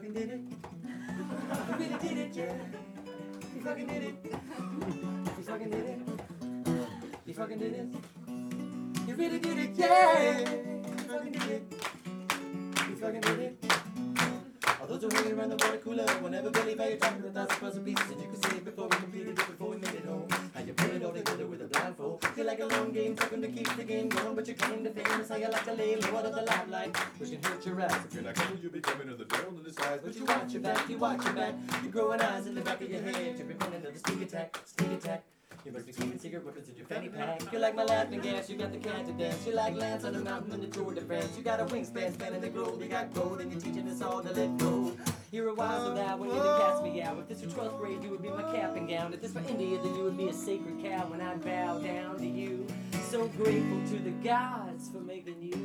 fucking did it. You really did it, yeah. You fucking did it. You fucking did it. You fucking did it. You really did it, yeah. You fucking did it. You fucking did it. All those who hanging around the water cooler, whenever Billy Bear talking 1,000 puzzle pieces, and you could see it before we completed it, before we made it home. How you put it all together with a blindfold. Feel like a long game, talking to keep the game going, but you came to fame. That's how you like to lay low out of the limelight, which can hurt your eyes. If you're not careful, you'll be coming to the down to the sides. But you watch your back, you watch your back. You're growing eyes in the back of your head. You're preventing another sneak attack, sneak attack. You must be keeping secret weapons in your fanny pack. You're like my laughing gas, you got the cat to dance. You're like Lance on the mountain in the Tour de France. You got a wingspan spanning the globe, you got gold, and you're teaching us all to let go. You're a wild now when you're the cat's meow. If this were 12th grade, you would be my cap and gown. If this were India, then you would be a sacred cow when I bow down to you. So grateful to the gods for making you.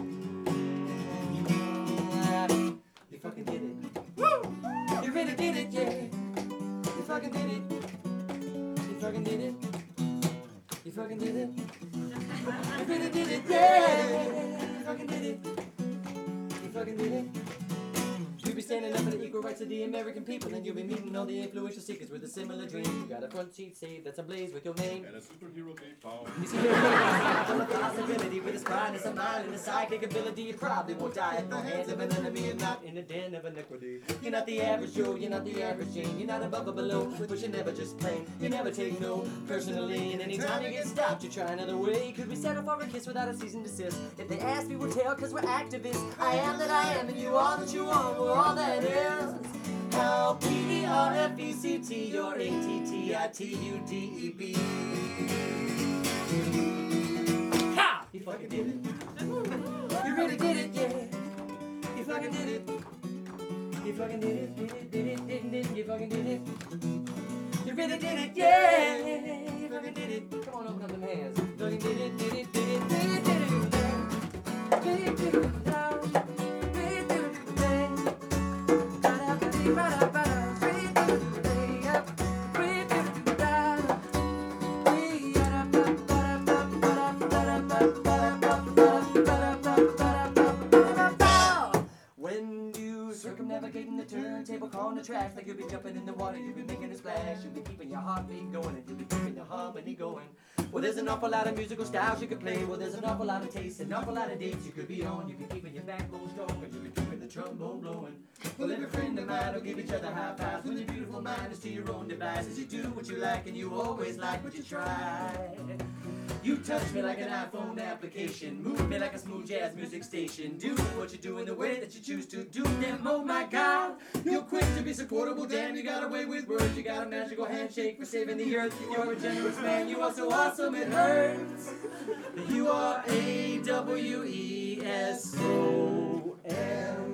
You fucking did it. Woo! You really did it, yeah. You fucking did it. You fucking did it. You fucking did it. You really did it, yeah. You fucking did it. You fucking did it. You'll be standing up for the equal rights of the American people, and you'll be meeting all the influential seekers with a similar dream. You got a front seat saved that's ablaze with your name. And a superhero cape power. He's a possibility with a spine and a mind and a psychic ability. You probably won't die at the hands of an enemy and not in the den of iniquity. You're not the average Joe, you're not the average Jane. You're not above or below, but you never just plain. You never take no personally, and anytime you get stopped, you try another way. Could we settle for a kiss without a cease and desist? If they ask me, we'll tell, cause we're activists. I am that I am, and you are that you are. We're all that is. How P-R-F-E-C-T, you're A-T-T-I-T-U-D-E-B. Ha! You fucking did it. You really did it, yeah. You fucking did it. You fucking did it, did it, you fucking did it. You really did it, yeah. You fucking did it. Come on, open up them hands. You fucking did it, did it, did it, did it, did it, did it, did it. Circumnavigating the turntable, calling the tracks like you'll be jumping in the water, you'll be making a splash, you'll be keeping your heartbeat going, and you'll be keeping your harmony going. Well, there's an awful lot of musical styles you could play, well, there's an awful lot of taste, an awful lot of dates you could be on. You'll be keeping your backbone strong, and you'll be keeping the trombone blowing. Well, every friend of mine will give each other high fives when your beautiful mind is to your own devices. You do what you like, and you always like what you try. You touch me like an iPhone application, move me like a smooth jazz music station. Do what you do in the way that you choose to do them. Oh my God, you're quick to be so quotable. Damn, you got away with words. You got a magical handshake for saving the earth. You're a generous man. You are so awesome it hurts. You are A-W-E-S-O-M.